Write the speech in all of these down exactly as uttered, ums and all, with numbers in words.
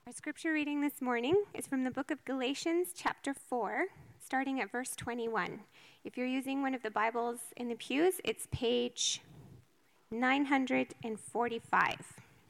Our scripture reading this morning is from the book of Galatians, chapter four, starting at verse twenty-one. If you're using one of the Bibles in the pews, it's page nine hundred forty-five.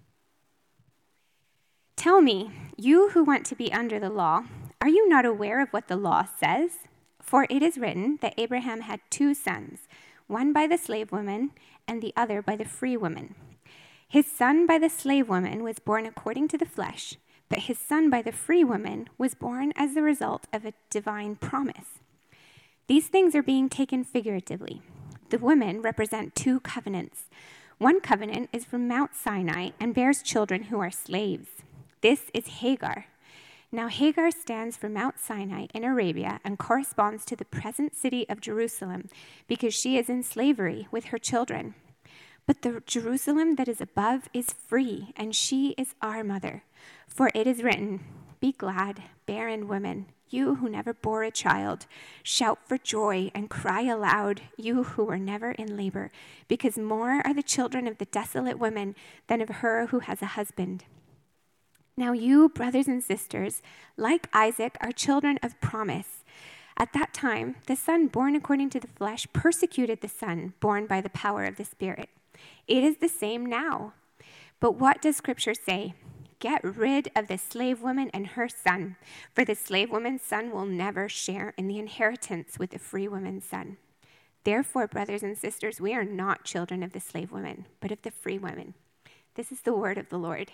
Tell me, you who want to be under the law, are you not aware of what the law says? For it is written that Abraham had two sons, one by the slave woman and the other by the free woman. His son by the slave woman was born according to the flesh, but his son by the free woman was born as the result of a divine promise. These things are being taken figuratively. The women represent two covenants. One covenant is from Mount Sinai and bears children who are slaves. This is Hagar. Now Hagar stands for Mount Sinai in Arabia and corresponds to the present city of Jerusalem because she is in slavery with her children. But the Jerusalem that is above is free, and she is our mother. For it is written, be glad, barren women, you who never bore a child. Shout for joy and cry aloud, you who were never in labor, because more are the children of the desolate woman than of her who has a husband. Now you, brothers and sisters, like Isaac, are children of promise. At that time, the son born according to the flesh persecuted the son born by the power of the Spirit. It is the same now. But what does Scripture say? Get rid of the slave woman and her son, for the slave woman's son will never share in the inheritance with the free woman's son. Therefore, brothers and sisters, we are not children of the slave woman, but of the free woman. This is the word of the Lord.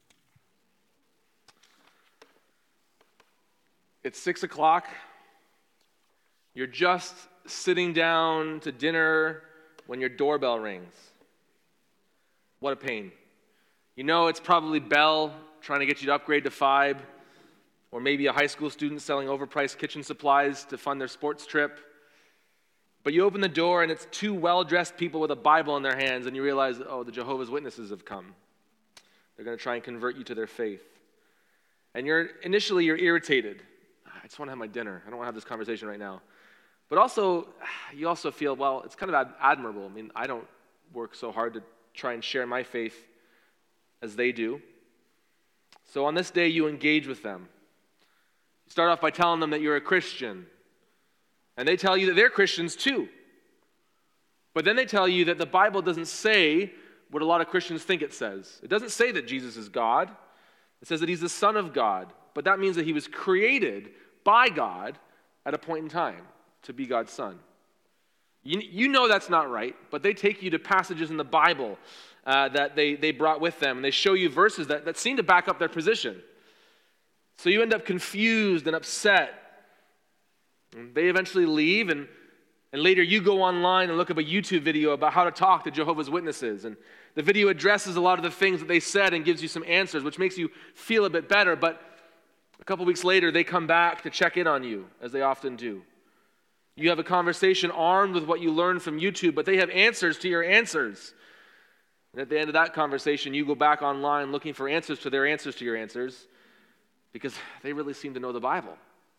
It's six o'clock. You're just sitting down to dinner when your doorbell rings. What a pain. You know it's probably Bell trying to get you to upgrade to Fibe, or maybe a high school student selling overpriced kitchen supplies to fund their sports trip. But you open the door and it's two well-dressed people with a Bible in their hands, and you realize, oh, the Jehovah's Witnesses have come. They're going to try and convert you to their faith. And you're initially you're irritated. I just want to have my dinner. I don't want to have this conversation right now. But also, you also feel, well, it's kind of ad- admirable. I mean, I don't work so hard to try and share my faith as they do. So on this day, you engage with them. You start off by telling them that you're a Christian. And they tell you that they're Christians too. But then they tell you that the Bible doesn't say what a lot of Christians think it says. It doesn't say that Jesus is God. It says that he's the Son of God. But that means that he was created by God at a point in time to be God's Son. You, you know that's not right, but they take you to passages in the Bible uh, that they, they brought with them, and they show you verses that, that seem to back up their position. So you end up confused and upset. And they eventually leave, and, and later you go online and look up a YouTube video about how to talk to Jehovah's Witnesses. And the video addresses a lot of the things that they said and gives you some answers, which makes you feel a bit better. But a couple weeks later, they come back to check in on you, as they often do. You have a conversation armed with what you learned from YouTube, but they have answers to your answers. And at the end of that conversation, you go back online looking for answers to their answers to your answers, because they really seem to know the Bible.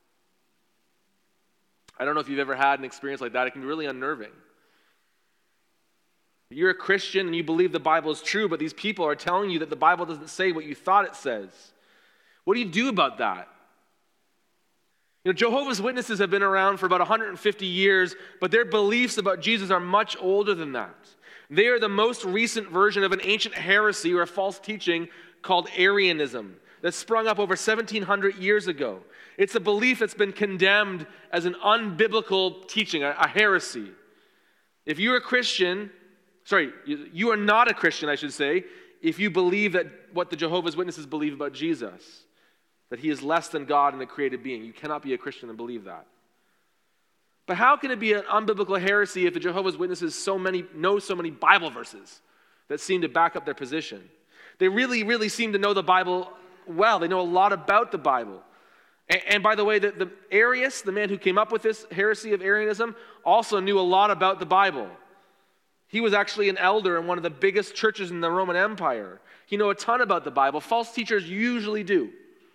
I don't know if you've ever had an experience like that. It can be really unnerving. You're a Christian and you believe the Bible is true, but these people are telling you that the Bible doesn't say what you thought it says. What do you do about that? You know, Jehovah's Witnesses have been around for about one hundred fifty years, but their beliefs about Jesus are much older than that. They are the most recent version of an ancient heresy or a false teaching called Arianism that sprung up over seventeen hundred years ago. It's a belief that's been condemned as an unbiblical teaching, a, a heresy. If you're a Christian, sorry, you, you are not a Christian, I should say, if you believe that what the Jehovah's Witnesses believe about Jesus, that he is less than God and a created being. You cannot be a Christian and believe that. But how can it be an unbiblical heresy if the Jehovah's Witnesses so many know so many Bible verses that seem to back up their position? They really, really seem to know the Bible well. They know a lot about the Bible. And, and by the way, the, the Arius, the man who came up with this heresy of Arianism, also knew a lot about the Bible. He was actually an elder in one of the biggest churches in the Roman Empire. He knew a ton about the Bible. False teachers usually do.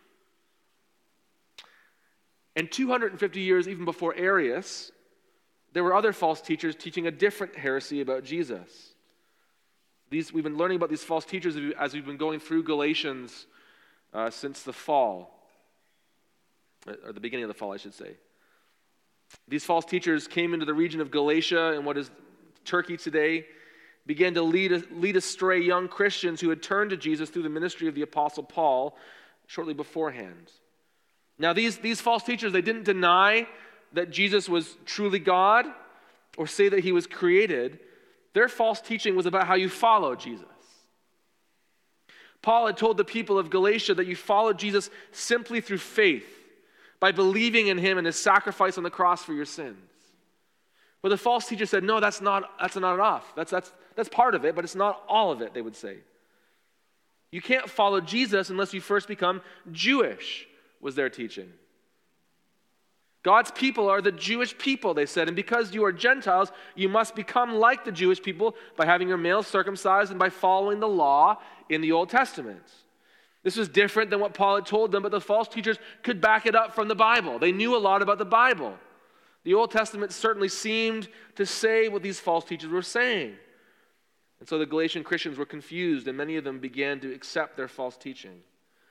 And two hundred fifty years even before Arius, there were other false teachers teaching a different heresy about Jesus. These, we've been learning about these false teachers as we've been going through Galatians uh, since the fall, or the beginning of the fall, I should say. These false teachers came into the region of Galatia and what is Turkey today, began to lead, lead astray young Christians who had turned to Jesus through the ministry of the Apostle Paul shortly beforehand. Now, these, these false teachers, they didn't deny that Jesus was truly God or say that he was created. Their false teaching was about how you follow Jesus. Paul had told the people of Galatia that you follow Jesus simply through faith, by believing in him and his sacrifice on the cross for your sins. But the false teacher said, no, that's not, that's not enough. That's, that's, that's part of it, but it's not all of it, they would say. You can't follow Jesus unless you first become Jewish, was their teaching. God's people are the Jewish people, they said, and because you are Gentiles, you must become like the Jewish people by having your males circumcised and by following the law in the Old Testament. This was different than what Paul had told them, but the false teachers could back it up from the Bible. They knew a lot about the Bible. The Old Testament certainly seemed to say what these false teachers were saying. And so the Galatian Christians were confused, and many of them began to accept their false teaching.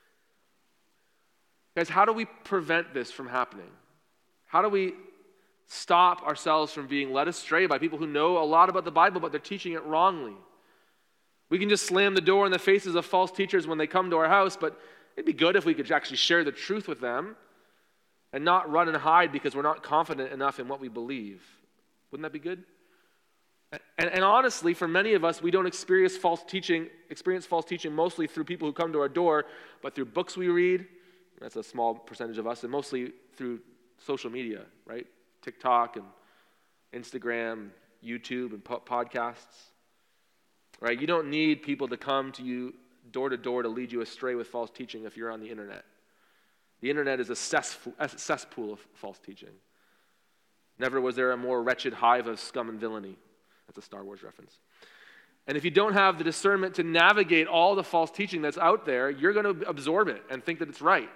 Guys, how do we prevent this from happening? How do we stop ourselves from being led astray by people who know a lot about the Bible, but they're teaching it wrongly? We can just slam the door in the faces of false teachers when they come to our house, but it'd be good if we could actually share the truth with them and not run and hide because we're not confident enough in what we believe. Wouldn't that be good? And, and honestly, for many of us, we don't experience false teaching, experience false teaching mostly through people who come to our door, but through books we read. That's a small percentage of us, and mostly through social media, right? TikTok and Instagram, YouTube, and po- podcasts. Right? You don't need people to come to you door to door to lead you astray with false teaching if you're on the internet. The internet is a cesspool, a cesspool of false teaching. Never was there a more wretched hive of scum and villainy. That's a Star Wars reference. And if you don't have the discernment to navigate all the false teaching that's out there, you're going to absorb it and think that it's right.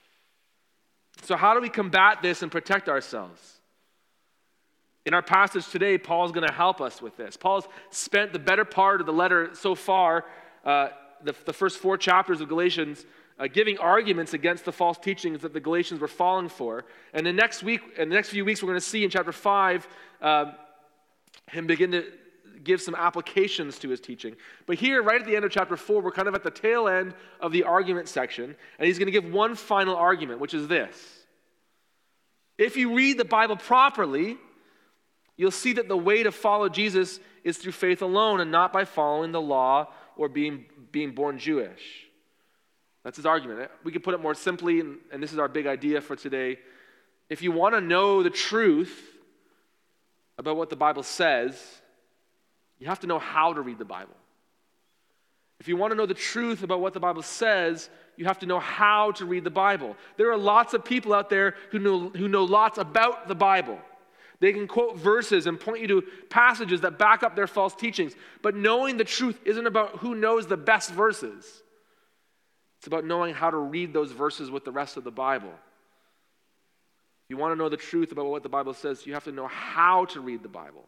So how do we combat this and protect ourselves? In our passage today, Paul's going to help us with this. Paul's spent the better part of the letter so far, uh, the, the first four chapters of Galatians, uh, giving arguments against the false teachings that the Galatians were falling for. And the next week, in the next few weeks, we're going to see in chapter five, uh, him begin to give some applications to his teaching. But here, right at the end of chapter four, we're kind of at the tail end of the argument section, and he's going to give one final argument, which is this. If you read the Bible properly, you'll see that the way to follow Jesus is through faith alone and not by following the law or being, being born Jewish. That's his argument. We could put it more simply, and, and this is our big idea for today. If you want to know the truth about what the Bible says, you have to know how to read the Bible. If you want to know the truth about what the Bible says, you have to know how to read the Bible. There are lots of people out there who know, who know lots about the Bible. They can quote verses and point you to passages that back up their false teachings. But knowing the truth isn't about who knows the best verses. It's about knowing how to read those verses with the rest of the Bible. If you want to know the truth about what the Bible says, you have to know how to read the Bible.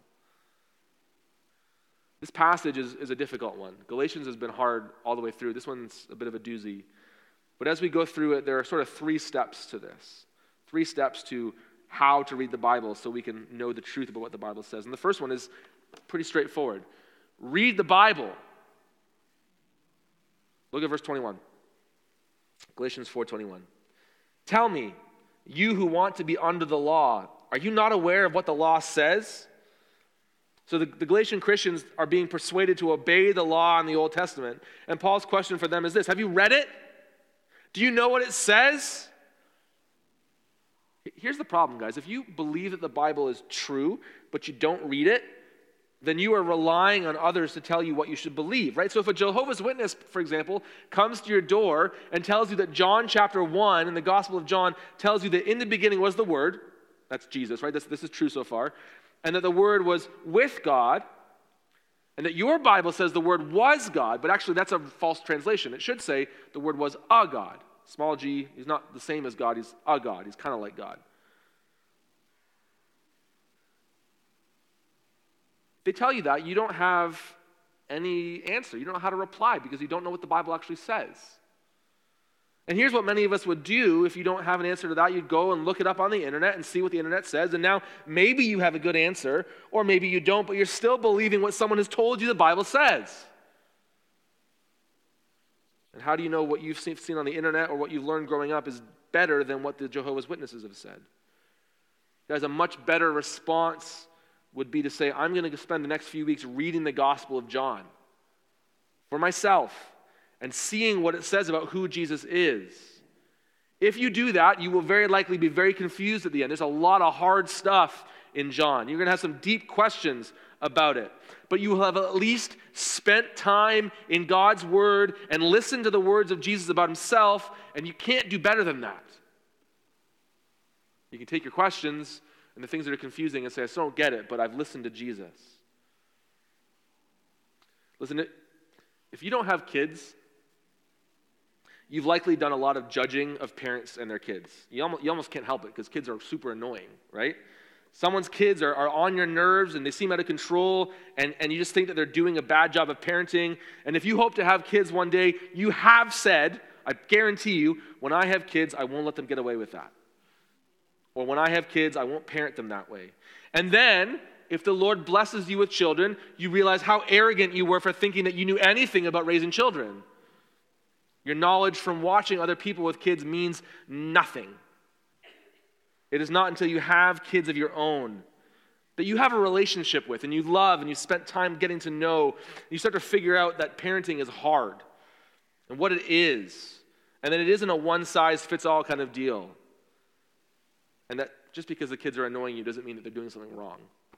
This passage is, is a difficult one. Galatians has been hard all the way through. This one's a bit of a doozy. But as we go through it, there are sort of three steps to this. Three steps to how to read the Bible so we can know the truth about what the Bible says. And the first one is pretty straightforward. Read the Bible. Look at verse twenty-one. Galatians four twenty-one. Tell me, you who want to be under the law, are you not aware of what the law says? So the, the Galatian Christians are being persuaded to obey the law in the Old Testament. And Paul's question for them is this: have you read it? Do you know what it says? Here's the problem, guys. If you believe that the Bible is true, but you don't read it, then you are relying on others to tell you what you should believe, right? So if a Jehovah's Witness, for example, comes to your door and tells you that John chapter one in the Gospel of John tells you that in the beginning was the Word, that's Jesus, right? This, this is true so far, and that the Word was with God, and that your Bible says the Word was God, but actually that's a false translation. It should say the Word was a God. Small g, he's not the same as God, he's a God. He's kind of like God. If they tell you that, you don't have any answer. You don't know how to reply because you don't know what the Bible actually says. And here's what many of us would do if you don't have an answer to that. You'd go and look it up on the internet and see what the internet says. And now maybe you have a good answer, or maybe you don't, but you're still believing what someone has told you the Bible says. And how do you know what you've seen on the internet or what you've learned growing up is better than what the Jehovah's Witnesses have said? Guys, a much better response would be to say, I'm going to spend the next few weeks reading the Gospel of John for myself and seeing what it says about who Jesus is. If you do that, you will very likely be very confused at the end. There's a lot of hard stuff in John. You're going to have some deep questions about it. But you will have at least spent time in God's Word and listened to the words of Jesus about himself, and you can't do better than that. You can take your questions and the things that are confusing and say, I still don't get it, but I've listened to Jesus. Listen, if you don't have kids, you've likely done a lot of judging of parents and their kids. You almost, you almost can't help it because kids are super annoying, right? Someone's kids are, are on your nerves and they seem out of control, and, and you just think that they're doing a bad job of parenting. And if you hope to have kids one day, you have said, I guarantee you, when I have kids, I won't let them get away with that. Or when I have kids, I won't parent them that way. And then, if the Lord blesses you with children, you realize how arrogant you were for thinking that you knew anything about raising children. Your knowledge from watching other people with kids means nothing. It is not until you have kids of your own that you have a relationship with and you love and you spent time getting to know, you start to figure out that parenting is hard and what it is, and that it isn't a one-size-fits-all kind of deal. And that just because the kids are annoying you doesn't mean that they're doing something wrong.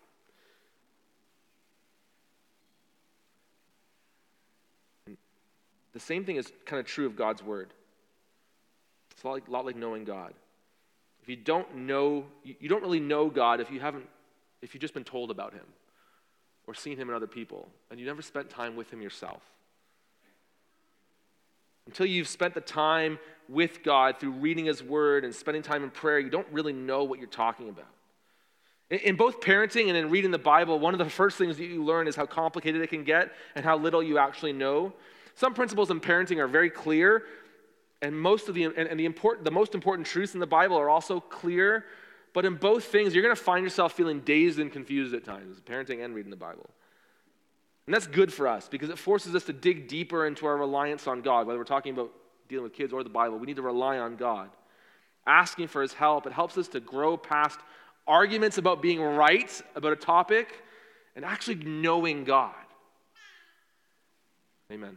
And the same thing is kind of true of God's Word. It's a lot like, lot like knowing God. If you don't know, you, you don't really know God if you haven't, if you've just been told about him or seen him in other people, and you never spent time with him yourself. Until you've spent the time with God through reading his word and spending time in prayer, you don't really know what you're talking about. In, in both parenting and in reading the Bible, one of the first things that you learn is how complicated it can get and how little you actually know. Some principles in parenting are very clear, and most of the and, and the important the most important truths in the Bible are also clear, but in both things, you're going to find yourself feeling dazed and confused at times, parenting and reading the Bible. And that's good for us because it forces us to dig deeper into our reliance on God. Whether we're talking about dealing with kids or the Bible, we need to rely on God. Asking for his help, it helps us to grow past arguments about being right about a topic and actually knowing God. Amen.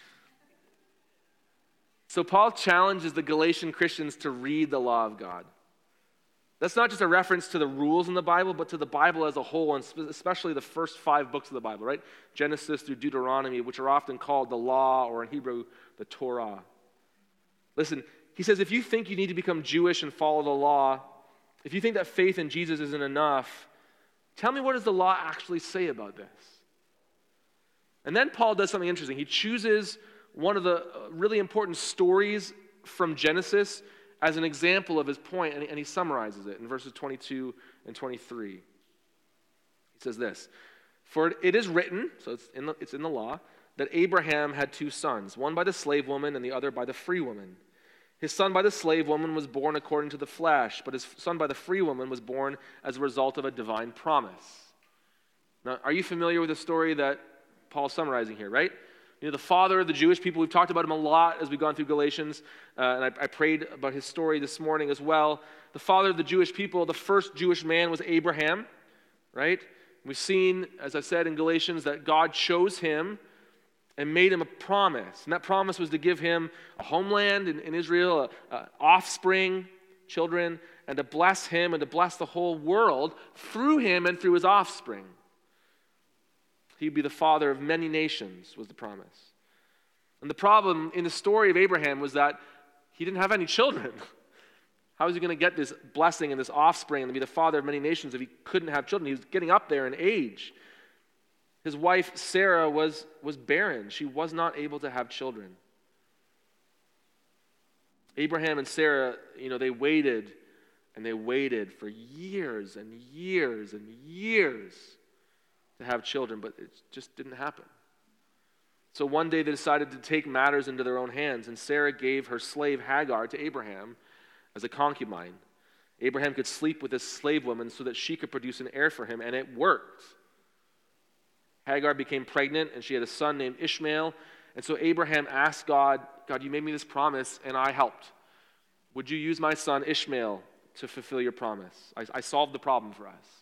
So Paul challenges the Galatian Christians to read the law of God. That's not just a reference to the rules in the Bible, but to the Bible as a whole, and especially the first five books of the Bible, right? Genesis through Deuteronomy, which are often called the law, or in Hebrew, the Torah. Listen, he says, if you think you need to become Jewish and follow the law, if you think that faith in Jesus isn't enough, tell me, what does the law actually say about this? And then Paul does something interesting. He chooses one of the really important stories from Genesis as an example of his point, and he summarizes it in verses twenty-two and twenty-three. He says this, for it is written, so it's in the, it's in the law, that Abraham had two sons, one by the slave woman and the other by the free woman. His son by the slave woman was born according to the flesh, but his son by the free woman was born as a result of a divine promise. Now, are you familiar with the story that Paul's summarizing here, right? You know, the father of the Jewish people, we've talked about him a lot as we've gone through Galatians, uh, and I, I prayed about his story this morning as well. The father of the Jewish people, the first Jewish man was Abraham, right? We've seen, as I said in Galatians, that God chose him and made him a promise. And that promise was to give him a homeland in, in Israel, a, a offspring, children, and to bless him and to bless the whole world through him and through his offspring. He'd be the father of many nations, was the promise. And the problem in the story of Abraham was that he didn't have any children. How was he going to get this blessing and this offspring and to be the father of many nations if he couldn't have children? He was getting up there in age. His wife, Sarah, was, was barren. She was not able to have children. Abraham and Sarah, you know, they waited and they waited for years and years and years to have children, but it just didn't happen. So one day they decided to take matters into their own hands, and Sarah gave her slave Hagar to Abraham as a concubine. Abraham could sleep with his slave woman so that she could produce an heir for him, and it worked. Hagar became pregnant, and she had a son named Ishmael. And so Abraham asked God, God, you made me this promise, and I helped. Would you use my son Ishmael to fulfill your promise? I, I solved the problem for us.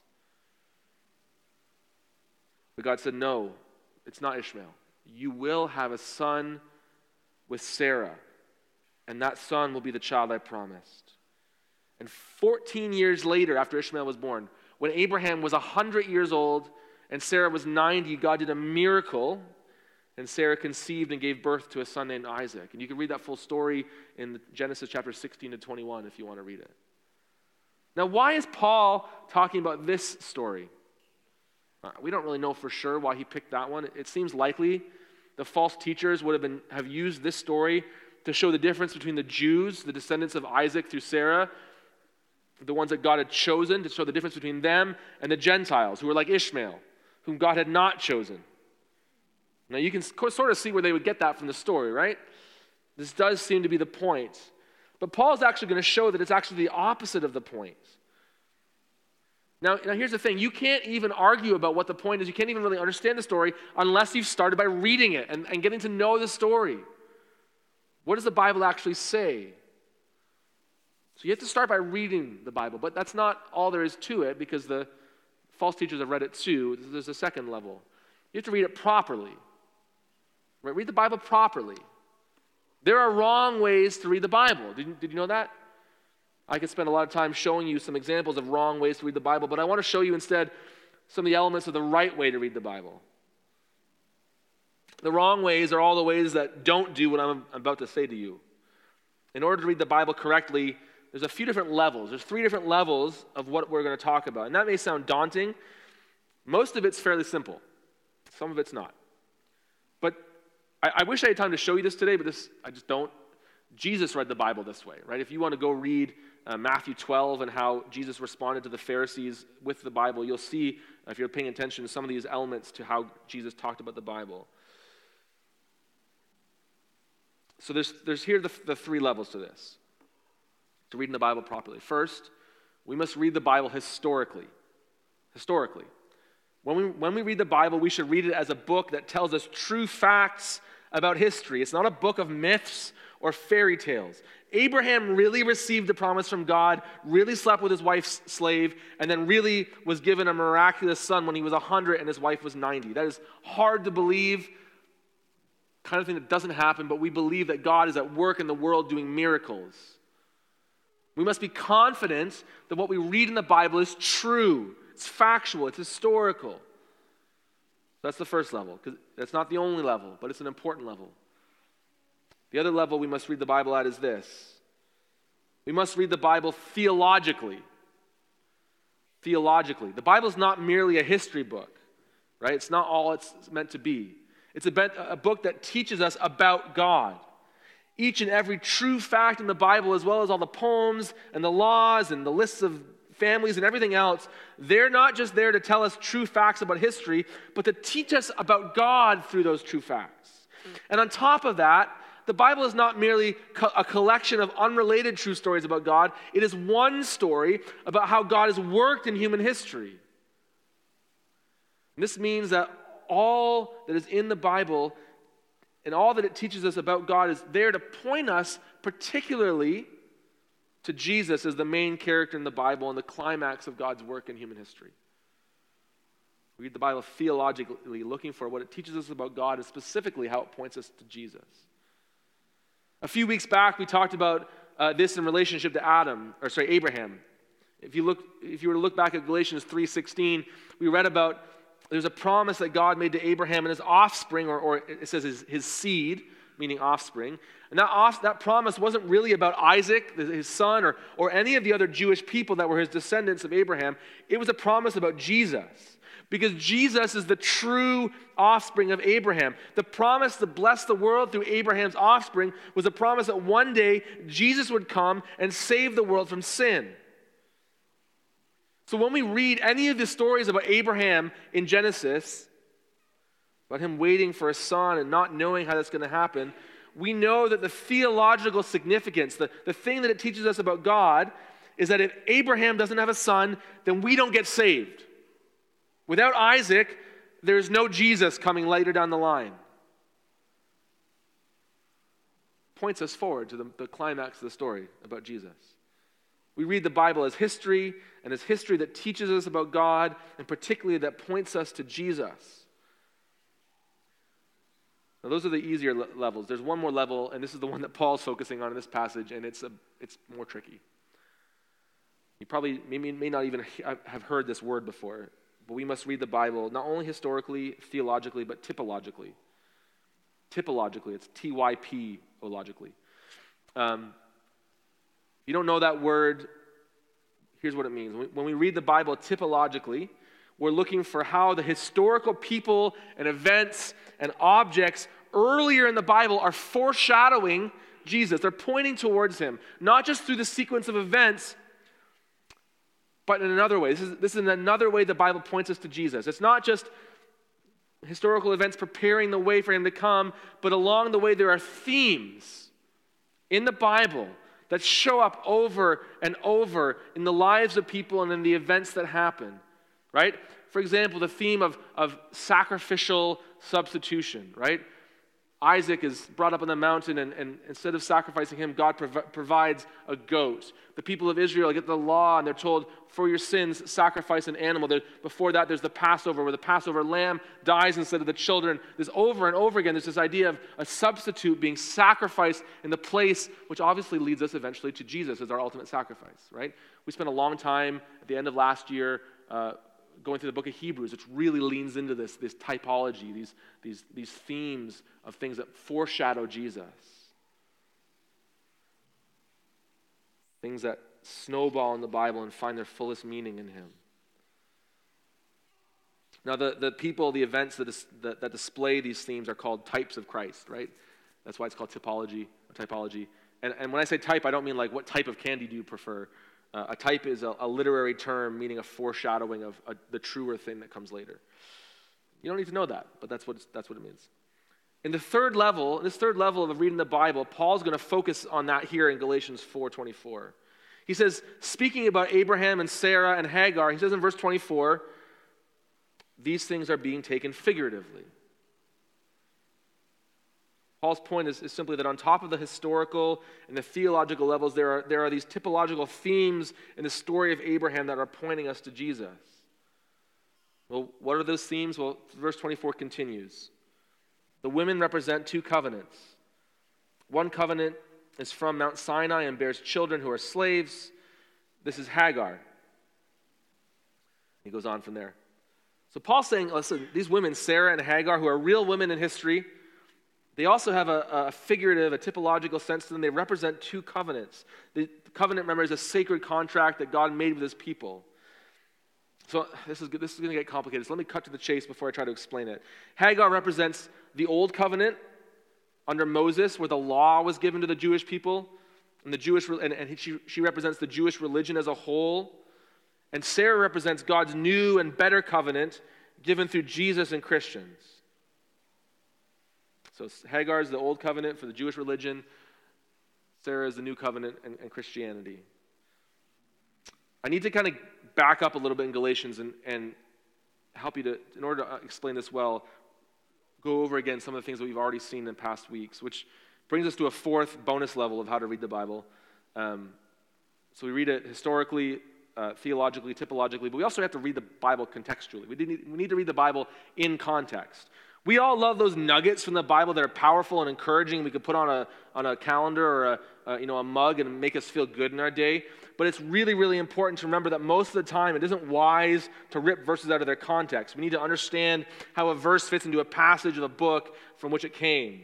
But God said, no, it's not Ishmael. You will have a son with Sarah, and that son will be the child I promised. And fourteen years later, after Ishmael was born, when Abraham was one hundred years old and Sarah was ninety, God did a miracle, and Sarah conceived and gave birth to a son named Isaac. And you can read that full story in Genesis chapter sixteen to twenty-one if you want to read it. Now, why is Paul talking about this story? Uh, we don't really know for sure why he picked that one. It seems likely the false teachers would have been have used this story to show the difference between the Jews, the descendants of Isaac through Sarah, the ones that God had chosen, to show the difference between them and the Gentiles, who were like Ishmael, whom God had not chosen. Now you can sort of see where they would get that from the story, right? This does seem to be the point. But Paul's actually going to show that it's actually the opposite of the point. Now, now here's the thing. You can't even argue about what the point is. You can't even really understand the story unless you've started by reading it and, and getting to know the story. What does the Bible actually say? So you have to start by reading the Bible, but that's not all there is to it because the false teachers have read it too. There's a second level. You have to read it properly. Right? Read the Bible properly. There are wrong ways to read the Bible. Did you, did you know that? I could spend a lot of time showing you some examples of wrong ways to read the Bible, but I want to show you instead some of the elements of the right way to read the Bible. The wrong ways are all the ways that don't do what I'm about to say to you. In order to read the Bible correctly, there's a few different levels. There's three different levels of what we're going to talk about. And that may sound daunting. Most of it's fairly simple. Some of it's not. But I, I wish I had time to show you this today, but this I just don't. Jesus read the Bible this way, right? If you want to go read uh, Matthew twelve and how Jesus responded to the Pharisees with the Bible, you'll see, if you're paying attention, some of these elements to how Jesus talked about the Bible. So there's, there's here the, the three levels to this, to reading the Bible properly. First, we must read the Bible historically. Historically. When we, when we read the Bible, we should read it as a book that tells us true facts about history. It's not a book of myths or fairy tales. Abraham really received the promise from God, really slept with his wife's slave, and then really was given a miraculous son when he was one hundred and his wife was ninety. That is hard to believe, kind of thing that doesn't happen, but we believe that God is at work in the world doing miracles. We must be confident that what we read in the Bible is true. It's factual. It's historical. That's the first level, because that's not the only level, but it's an important level. The other level we must read the Bible at is this. We must read the Bible theologically. Theologically. The Bible is not merely a history book, right? It's not all it's meant to be. It's a, a book that teaches us about God. Each and every true fact in the Bible, as well as all the poems and the laws and the lists of families and everything else, they're not just there to tell us true facts about history, but to teach us about God through those true facts. And on top of that, the Bible is not merely co- a collection of unrelated true stories about God. It is one story about how God has worked in human history. And this means that all that is in the Bible and all that it teaches us about God is there to point us particularly to Jesus as the main character in the Bible and the climax of God's work in human history. We read the Bible theologically, looking for what it teaches us about God and specifically how it points us to Jesus. A few weeks back, we talked about uh, this in relationship to Adam, or sorry, Abraham. If you look, if you were to look back at Galatians three sixteen, we read about there's a promise that God made to Abraham and his offspring, or, or it says his, his seed, meaning offspring. And that, off, that promise wasn't really about Isaac, his son, or, or any of the other Jewish people that were his descendants of Abraham. It was a promise about Jesus. Because Jesus is the true offspring of Abraham. The promise to bless the world through Abraham's offspring was a promise that one day Jesus would come and save the world from sin. So when we read any of the stories about Abraham in Genesis, about him waiting for a son and not knowing how that's going to happen, we know that the theological significance, the, the thing that it teaches us about God, is that if Abraham doesn't have a son, then we don't get saved. Without Isaac, there's no Jesus coming later down the line. Points us forward to the, the climax of the story about Jesus. We read the Bible as history, and as history that teaches us about God, and particularly that points us to Jesus. Now, those are the easier le- levels. There's one more level, and this is the one that Paul's focusing on in this passage, and it's a, it's more tricky. You probably may, may not even have heard this word before, but we must read the Bible not only historically, theologically, but typologically. Typologically, it's T Y P ologically. Um, if you don't know that word, here's what it means. When we read the Bible typologically, we're looking for how the historical people and events and objects earlier in the Bible are foreshadowing Jesus. They're pointing towards him, not just through the sequence of events, but in another way. This is, this is another way the Bible points us to Jesus. It's not just historical events preparing the way for him to come, but along the way there are themes in the Bible that show up over and over in the lives of people and in the events that happen, right? For example, the theme of, of sacrificial substitution, right? Isaac is brought up on the mountain, and, and instead of sacrificing him, God prov- provides a goat. The people of Israel get the law, and they're told, for your sins, sacrifice an animal. There, before that, there's the Passover, where the Passover lamb dies instead of the children. There's over and over again, there's this idea of a substitute being sacrificed in the place, which obviously leads us eventually to Jesus as our ultimate sacrifice, right? We spent a long time at the end of last year uh, going through the book of Hebrews, which really leans into this, this typology, these, these, these themes of things that foreshadow Jesus. Things that snowball in the Bible and find their fullest meaning in him. Now, the, the people, the events that, is, that, that display these themes are called types of Christ, right? That's why it's called typology or typology. And, and when I say type, I don't mean like what type of candy do you prefer. Uh, a type is a, a literary term meaning a foreshadowing of a, the truer thing that comes later. You don't need to know that, but that's what it's, that's what it means. In the third level, in this third level of reading the Bible, Paul's going to focus on that here in Galatians four twenty-four. He says, speaking about Abraham and Sarah and Hagar, he says in verse twenty-four, these things are being taken figuratively. Paul's point is, is simply that on top of the historical and the theological levels, there are, there are these typological themes in the story of Abraham that are pointing us to Jesus. Well, what are those themes? Well, verse twenty-four continues. The women represent two covenants. One covenant is from Mount Sinai and bears children who are slaves. This is Hagar. He goes on from there. So Paul's saying, listen, these women, Sarah and Hagar, who are real women in history, they also have a, a figurative, a typological sense to them. They represent two covenants. The covenant, remember, is a sacred contract that God made with his people. So this is, this is going to get complicated. So let me cut to the chase before I try to explain it. Hagar represents the old covenant under Moses, where the law was given to the Jewish people, and the Jewish and, and she, she represents the Jewish religion as a whole. And Sarah represents God's new and better covenant given through Jesus and Christians. So Hagar is the old covenant for the Jewish religion. Sarah is the new covenant and, and Christianity. I need to kind of back up a little bit in Galatians and, and help you to, in order to explain this well, go over again some of the things that we've already seen in past weeks, which brings us to a fourth bonus level of how to read the Bible. Um, so we read it historically, uh, theologically, typologically, but we also have to read the Bible contextually. We need, we need to read the Bible in context. We all love those nuggets from the Bible that are powerful and encouraging. We could put on a on a calendar or a, a you know a mug and make us feel good in our day. But it's really, really important to remember that most of the time it isn't wise to rip verses out of their context. We need to understand how a verse fits into a passage of a book from which it came.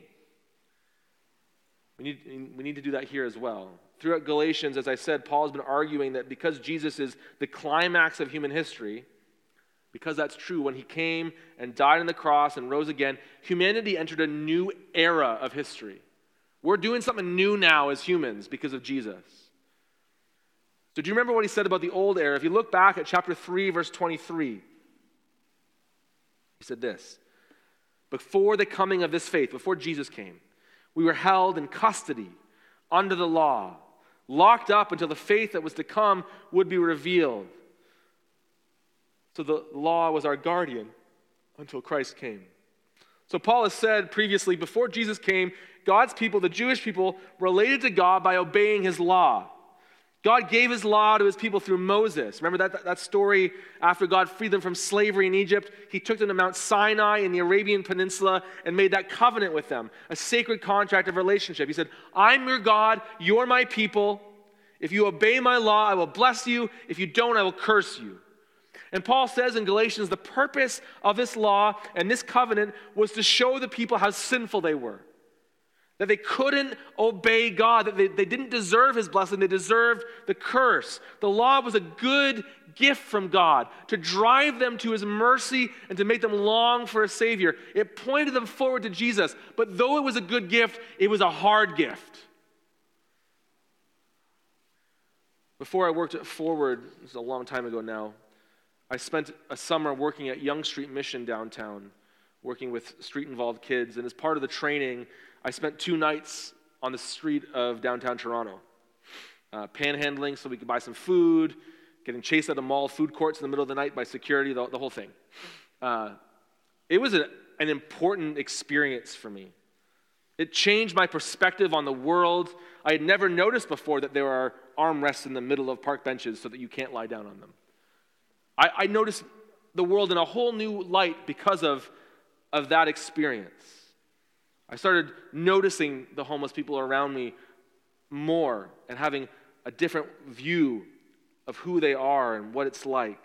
We need, we need to do that here as well. Throughout Galatians, as I said, Paul has been arguing that because Jesus is the climax of human history, because that's true, when he came and died on the cross and rose again, humanity entered a new era of history. We're doing something new now as humans because of Jesus. So do you remember what he said about the old era? If you look back at chapter three, verse twenty-three, he said this, before the coming of this faith, before Jesus came, we were held in custody under the law, locked up until the faith that was to come would be revealed. So the law was our guardian until Christ came. So Paul has said previously, before Jesus came, God's people, the Jewish people, related to God by obeying his law. God gave his law to his people through Moses. Remember that, that, that story after God freed them from slavery in Egypt? He took them to Mount Sinai in the Arabian Peninsula and made that covenant with them, a sacred contract of relationship. He said, I'm your God, you're my people. If you obey my law, I will bless you. If you don't, I will curse you. And Paul says in Galatians, the purpose of this law and this covenant was to show the people how sinful they were. That they couldn't obey God, that they, they didn't deserve his blessing, they deserved the curse. The law was a good gift from God to drive them to his mercy and to make them long for a Savior. It pointed them forward to Jesus, but though it was a good gift, it was a hard gift. Before I worked at Forward, this is a long time ago now, I spent a summer working at Yonge Street Mission downtown, working with street-involved kids, and as part of the training, I spent two nights on the street of downtown Toronto, uh, panhandling so we could buy some food, getting chased out of mall food courts in the middle of the night by security, the, the whole thing. Uh, it was a, an important experience for me. It changed my perspective on the world. I had never noticed before that there are armrests in the middle of park benches so that you can't lie down on them. I, I noticed the world in a whole new light because of, of that experience. I started noticing the homeless people around me more and having a different view of who they are and what it's like.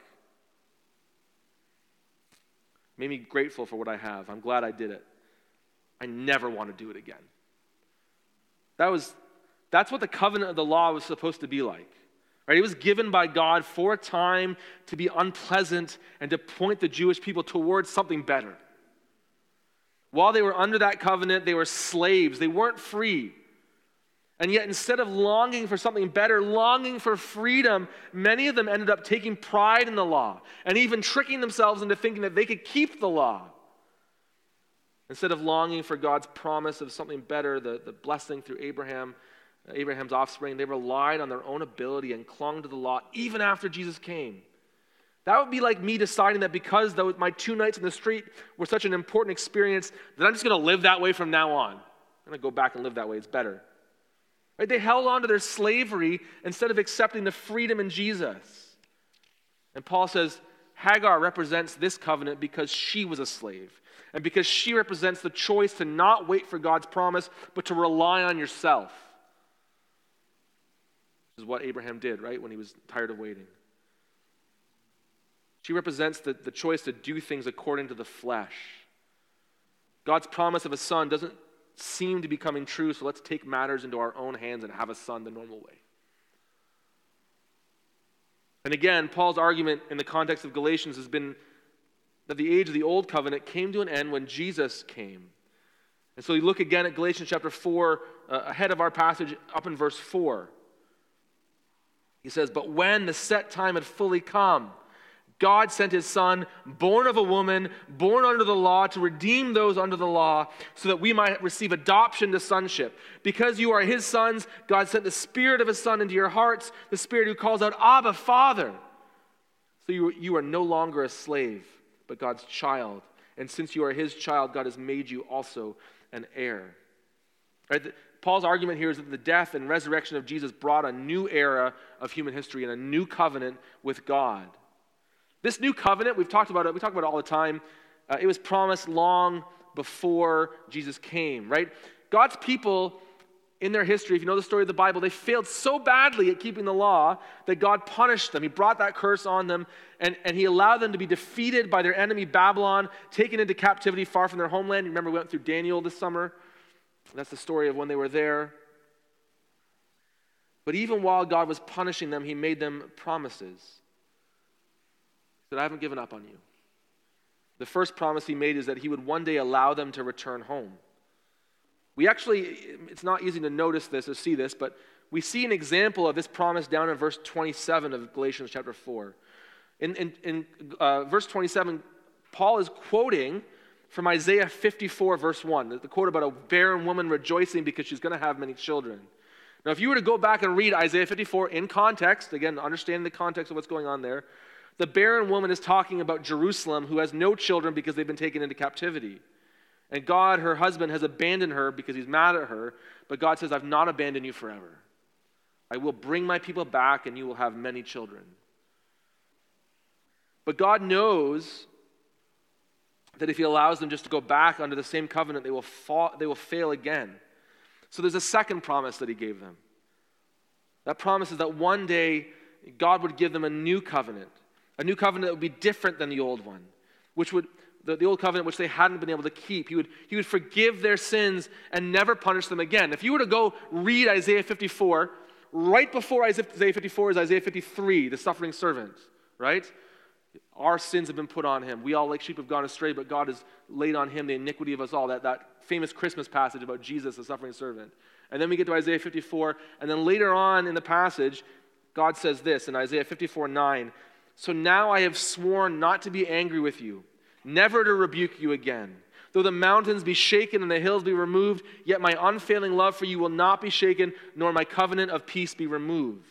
Made me grateful for what I have. I'm glad I did it. I never want to do it again. That was, that's what the covenant of the law was supposed to be like. Right? It was given by God for a time to be unpleasant and to point the Jewish people towards something better. While they were under that covenant, they were slaves. They weren't free. And yet, instead of longing for something better, longing for freedom, many of them ended up taking pride in the law and even tricking themselves into thinking that they could keep the law. Instead of longing for God's promise of something better, the, the blessing through Abraham, Abraham's offspring, they relied on their own ability and clung to the law even after Jesus came. That would be like me deciding that because those, my two nights in the street were such an important experience, that I'm just going to live that way from now on. I'm going to go back and live that way. It's better. Right? They held on to their slavery instead of accepting the freedom in Jesus. And Paul says, Hagar represents this covenant because she was a slave. And because she represents the choice to not wait for God's promise, but to rely on yourself. This is what Abraham did, right, when he was tired of waiting. She represents the, the choice to do things according to the flesh. God's promise of a son doesn't seem to be coming true, so let's take matters into our own hands and have a son the normal way. And again, Paul's argument in the context of Galatians has been that the age of the old covenant came to an end when Jesus came. And so you look again at Galatians chapter four, uh, ahead of our passage, up in verse four. He says, but when the set time had fully come, God sent his son, born of a woman, born under the law, to redeem those under the law, so that we might receive adoption to sonship. Because you are his sons, God sent the Spirit of his Son into your hearts, the Spirit who calls out, Abba, Father. So you, you are no longer a slave, but God's child. And since you are his child, God has made you also an heir. Right? The, Paul's argument here is that the death and resurrection of Jesus brought a new era of human history and a new covenant with God. This new covenant, we've talked about it, we talk about it all the time. Uh, it was promised long before Jesus came, right? God's people in their history, if you know the story of the Bible, they failed so badly at keeping the law that God punished them. He brought that curse on them, and, and he allowed them to be defeated by their enemy Babylon, taken into captivity far from their homeland. You remember we went through Daniel this summer? That's the story of when they were there. But even while God was punishing them, he made them promises. That I haven't given up on you. The first promise he made is that he would one day allow them to return home. We actually, it's not easy to notice this or see this, but we see an example of this promise down in verse twenty-seven of Galatians chapter four. In, in, in uh, verse twenty-seven, Paul is quoting from Isaiah fifty-four, verse one, the quote about a barren woman rejoicing because she's going to have many children. Now, if you were to go back and read Isaiah fifty-four in context, again, understanding the context of what's going on there, the barren woman is talking about Jerusalem who has no children because they've been taken into captivity. And God, her husband, has abandoned her because he's mad at her, but God says, I've not abandoned you forever. I will bring my people back and you will have many children. But God knows that if he allows them just to go back under the same covenant, they will fall, they will fail again. So there's a second promise that he gave them. That promise is that one day God would give them a new covenant, a new covenant that would be different than the old one, which would the, the old covenant which they hadn't been able to keep. He would, he would forgive their sins and never punish them again. If you were to go read Isaiah fifty-four, right before Isaiah fifty-four is Isaiah fifty-three, the suffering servant, right? Our sins have been put on him. We all like sheep have gone astray, but God has laid on him the iniquity of us all. That, that famous Christmas passage about Jesus, the suffering servant. And then we get to Isaiah fifty-four, and then later on in the passage, God says this in Isaiah fifty-four nine, so now I have sworn not to be angry with you, never to rebuke you again. Though the mountains be shaken and the hills be removed, yet my unfailing love for you will not be shaken, nor my covenant of peace be removed.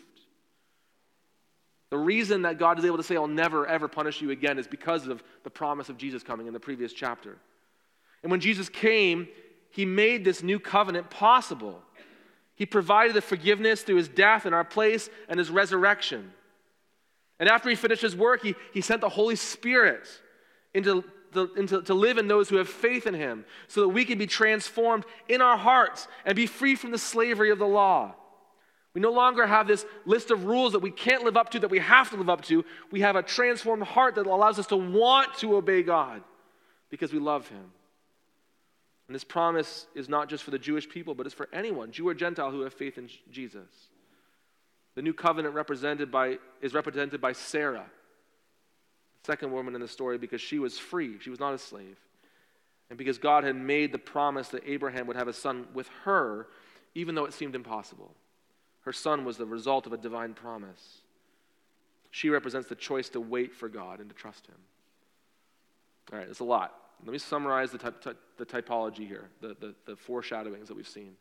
The reason that God is able to say, I'll never, ever punish you again is because of the promise of Jesus coming in the previous chapter. And when Jesus came, he made this new covenant possible. He provided the forgiveness through his death in our place and his resurrection. And after he finished his work, he, he sent the Holy Spirit into, the, into to live in those who have faith in him so that we can be transformed in our hearts and be free from the slavery of the law. We no longer have this list of rules that we can't live up to, that we have to live up to. We have a transformed heart that allows us to want to obey God because we love him. And this promise is not just for the Jewish people, but it's for anyone, Jew or Gentile, who have faith in Jesus. The new covenant represented by is represented by Sarah, the second woman in the story, because she was free. She was not a slave. And because God had made the promise that Abraham would have a son with her, even though it seemed impossible. Her son was the result of a divine promise. She represents the choice to wait for God and to trust him. All right, it's a lot. Let me summarize the, typ- ty- the typology here, the, the, the foreshadowings that we've seen.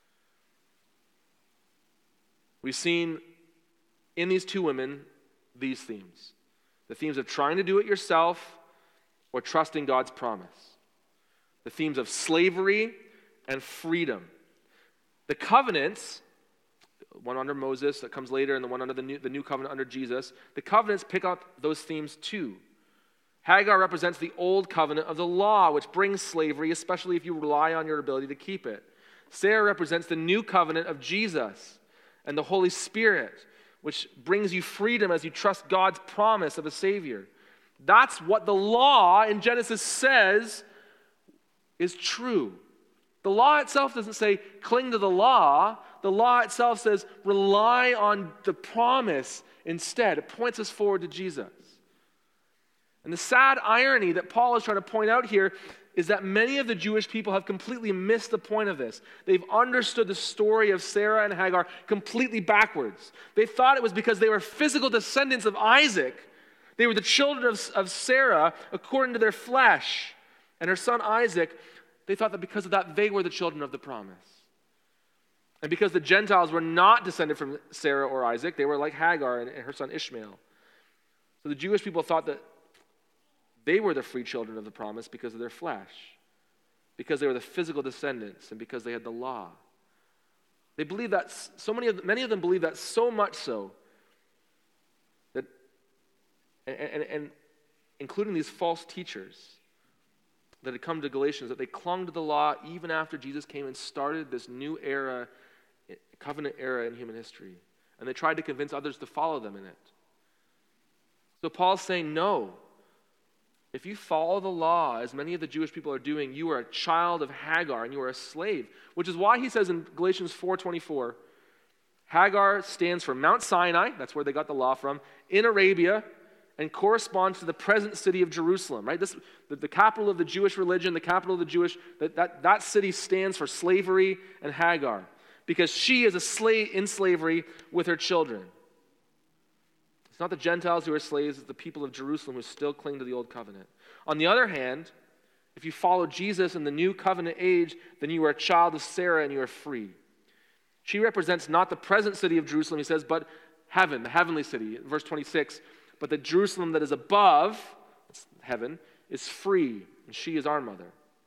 We've seen in these two women these themes. The themes of trying to do it yourself or trusting God's promise. The themes of slavery and freedom. The covenants, one under Moses that comes later and the one under the new, the new covenant under Jesus, the covenants pick up those themes too. Hagar represents the old covenant of the law, which brings slavery, especially if you rely on your ability to keep it. Sarah represents the new covenant of Jesus and the Holy Spirit, which brings you freedom as you trust God's promise of a Savior. That's what the law in Genesis says is true. The law itself doesn't say cling to the law. The law itself says rely on the promise instead. It points us forward to Jesus. And the sad irony that Paul is trying to point out here is that many of the Jewish people have completely missed the point of this. They've understood the story of Sarah and Hagar completely backwards. They thought it was because they were physical descendants of Isaac. They were the children of, of Sarah according to their flesh. And her son Isaac, they thought that because of that, they were the children of the promise. And because the Gentiles were not descended from Sarah or Isaac, they were like Hagar and her son Ishmael. So the Jewish people thought that they were the free children of the promise because of their flesh, because they were the physical descendants, and because they had the law. They believe that, so many of them, many of them believe that so much so, that, and, and, and including these false teachers that had come to Galatians, that they clung to the law even after Jesus came and started this new era, covenant era in human history. And they tried to convince others to follow them in it. So Paul's saying, no. If you follow the law, as many of the Jewish people are doing, you are a child of Hagar and you are a slave. Which is why he says in Galatians four twenty-four, Hagar stands for Mount Sinai, that's where they got the law from, in Arabia, and corresponds to the present city of Jerusalem, right? This, the, the capital of the Jewish religion, the capital of the Jewish, that, that, that city stands for slavery and Hagar, because she is a slave in slavery with her children. It's not the Gentiles who are slaves, it's the people of Jerusalem who still cling to the old covenant. On the other hand, If you follow Jesus in the new covenant age, then you are a child of Sarah and you are free. She represents not the present city of Jerusalem, he says, but heaven, the heavenly city. Verse twenty-six, but the Jerusalem that is above, that's heaven, is free, and she is our mother.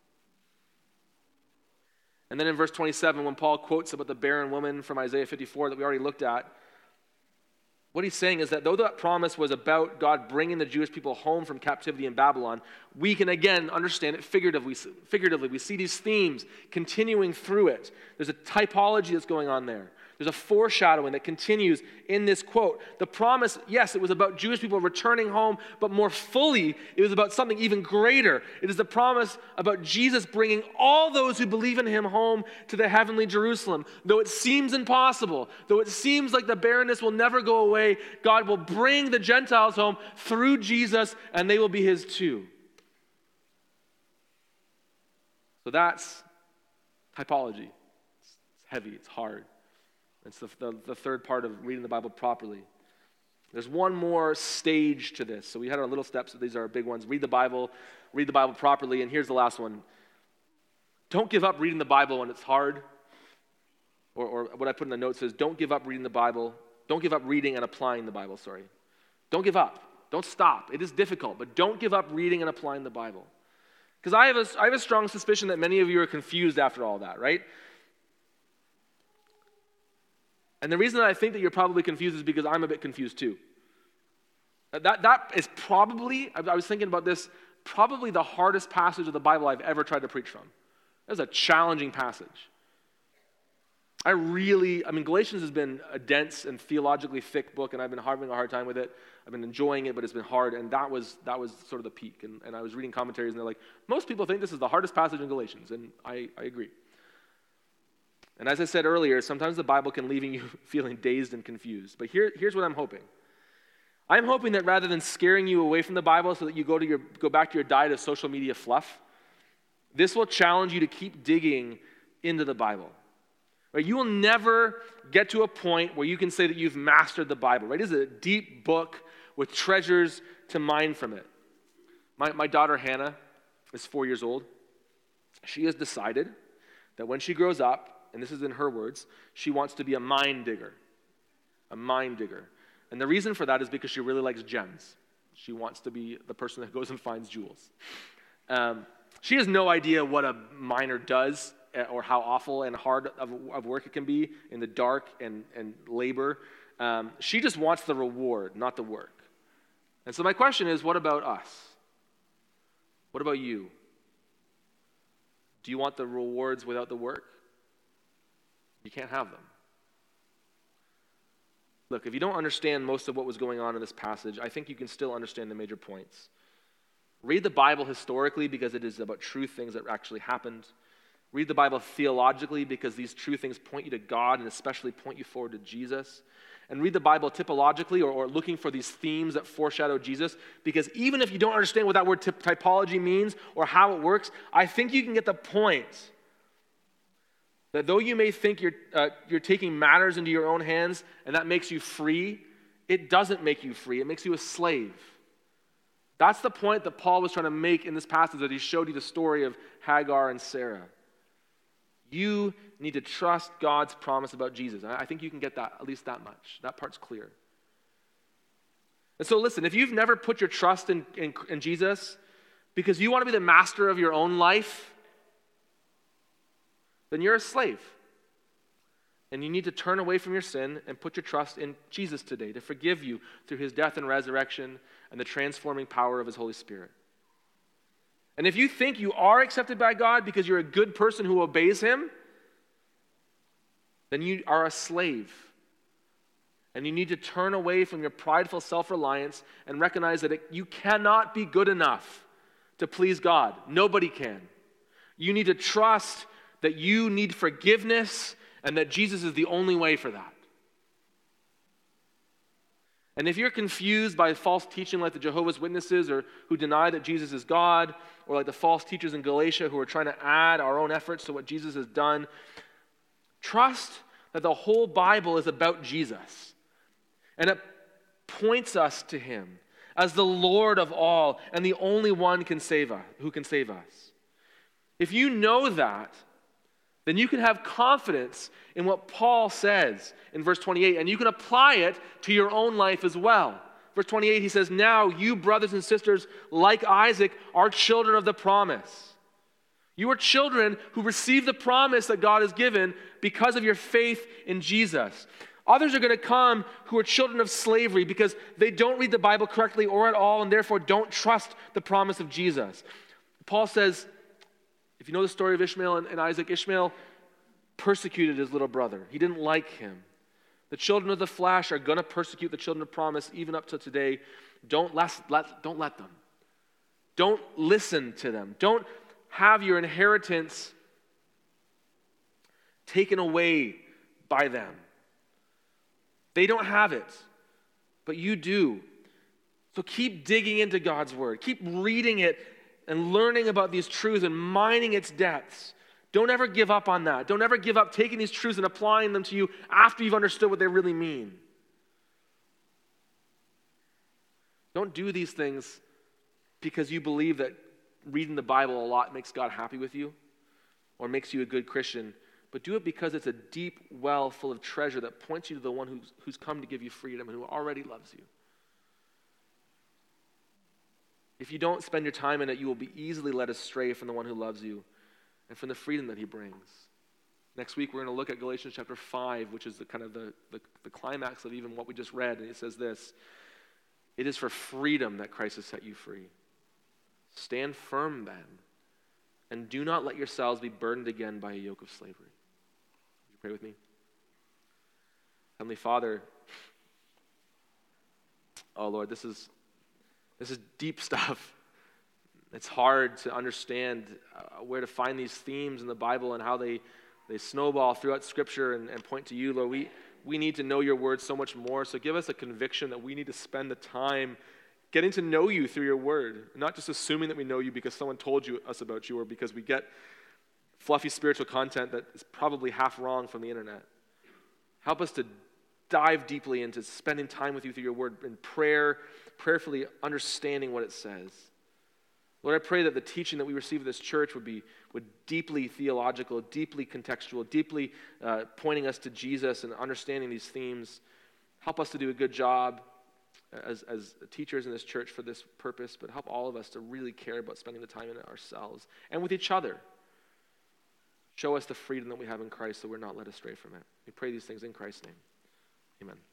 And then in verse twenty-seven, when Paul quotes about the barren woman from Isaiah fifty-four that we already looked at, what he's saying is that though that promise was about God bringing the Jewish people home from captivity in Babylon, we can again understand it figuratively. Figuratively, we see these themes continuing through it. There's a typology that's going on there. There's a foreshadowing that continues in this quote. The promise, yes, it was about Jewish people returning home, but more fully, it was about something even greater. It is the promise about Jesus bringing all those who believe in him home to the heavenly Jerusalem. Though it seems impossible, though it seems like the barrenness will never go away, God will bring the Gentiles home through Jesus, and they will be his too. So that's typology. It's heavy, it's hard. It's the, the, the third part of reading the Bible properly. There's one more stage to this. So we had our little steps. These are our big ones. Read the Bible, read the Bible properly. And here's the last one. Don't give up reading the Bible when it's hard. Or, or what I put in the notes is, don't give up reading the Bible. Don't give up reading and applying the Bible, sorry. Don't give up. Don't stop. It is difficult, but don't give up reading and applying the Bible. Because I have a, I have a strong suspicion that many of you are confused after all that, right? And the reason that I think that you're probably confused is because I'm a bit confused too. That, that is probably, I was thinking about this, probably the hardest passage of the Bible I've ever tried to preach from. That was a challenging passage. I really, I mean, Galatians has been a dense and theologically thick book, and I've been having a hard time with it. I've been enjoying it, but it's been hard, and that was that was sort of the peak. And, and I was reading commentaries, and they're like, most people think this is the hardest passage in Galatians, and I, I agree. And as I said earlier, sometimes the Bible can leave you feeling dazed and confused. But here, here's what I'm hoping. I'm hoping that rather than scaring you away from the Bible so that you go to your go back to your diet of social media fluff, this will challenge you to keep digging into the Bible. Right? You will never get to a point where you can say that you've mastered the Bible. Right? It's a deep book with treasures to mine from it. My, my daughter Hannah is four years old. She has decided that when she grows up, and this is in her words, she wants to be a mine digger. A mine digger. And the reason for that is because she really likes gems. She wants to be the person that goes and finds jewels. Um, she has no idea what a miner does or how awful and hard of, of work it can be in the dark and, and labor. Um, she just wants the reward, not the work. And so my question is, what about us? What about you? Do you want the rewards without the work? You can't have them. Look, if you don't understand most of what was going on in this passage, I think you can still understand the major points. Read the Bible historically because it is about true things that actually happened. Read the Bible theologically because these true things point you to God and especially point you forward to Jesus. And read the Bible typologically or, or looking for these themes that foreshadow Jesus, because even if you don't understand what that word typ- typology means or how it works, I think you can get the point that though you may think you're, uh, you're taking matters into your own hands and that makes you free, it doesn't make you free. It makes you a slave. That's the point that Paul was trying to make in this passage that he showed you the story of Hagar and Sarah. You need to trust God's promise about Jesus. I think you can get that, at least that much. That part's clear. And so listen, if you've never put your trust in, in, in Jesus because you want to be the master of your own life, then you're a slave. And you need to turn away from your sin and put your trust in Jesus today to forgive you through his death and resurrection and the transforming power of his Holy Spirit. And if you think you are accepted by God because you're a good person who obeys him, then you are a slave. And you need to turn away from your prideful self-reliance and recognize that it, you cannot be good enough to please God. Nobody can. You need to trust that you need forgiveness and that Jesus is the only way for that. And if you're confused by false teaching like the Jehovah's Witnesses or who deny that Jesus is God, or like the false teachers in Galatia who are trying to add our own efforts to what Jesus has done, trust that the whole Bible is about Jesus. And it points us to him as the Lord of all and the only one can save us, who can save us. If you know that, then you can have confidence in what Paul says in verse twenty-eight, and you can apply it to your own life as well. Verse twenty-eight, he says, now you brothers and sisters, like Isaac, are children of the promise. You are children who receive the promise that God has given because of your faith in Jesus. Others are going to come who are children of slavery because they don't read the Bible correctly or at all, and therefore don't trust the promise of Jesus. Paul says, if you know the story of Ishmael and, and Isaac, Ishmael persecuted his little brother. He didn't like him. The children of the flesh are going to persecute the children of promise even up to today. Don't let, let, don't let them. Don't listen to them. Don't have your inheritance taken away by them. They don't have it, but you do. So keep digging into God's word. Keep reading it and learning about these truths and mining its depths. Don't ever give up on that. Don't ever give up taking these truths and applying them to you after you've understood what they really mean. Don't do these things because you believe that reading the Bible a lot makes God happy with you or makes you a good Christian, but do it because it's a deep well full of treasure that points you to the one who's, who's come to give you freedom and who already loves you. If you don't spend your time in it, you will be easily led astray from the one who loves you and from the freedom that he brings. Next week, we're going to look at Galatians chapter five, which is the kind of the, the, the climax of even what we just read. And it says this, it is for freedom that Christ has set you free. Stand firm then, and do not let yourselves be burdened again by a yoke of slavery. Would you pray with me? Heavenly Father, oh Lord, this is This is deep stuff. It's hard to understand uh, where to find these themes in the Bible and how they, they snowball throughout Scripture and, and point to you, Lord. We, we need to know your word so much more, so give us a conviction that we need to spend the time getting to know you through your word, not just assuming that we know you because someone told you us about you or because we get fluffy spiritual content that is probably half wrong from the internet. Help us to dive deeply into spending time with you through your word in prayer, prayerfully understanding what it says. Lord, I pray that the teaching that we receive at this church would be would deeply theological, deeply contextual, deeply uh, pointing us to Jesus and understanding these themes. Help us to do a good job as, as teachers in this church for this purpose, but help all of us to really care about spending the time in it ourselves and with each other. Show us the freedom that we have in Christ so we're not led astray from it. We pray these things in Christ's name. Amen.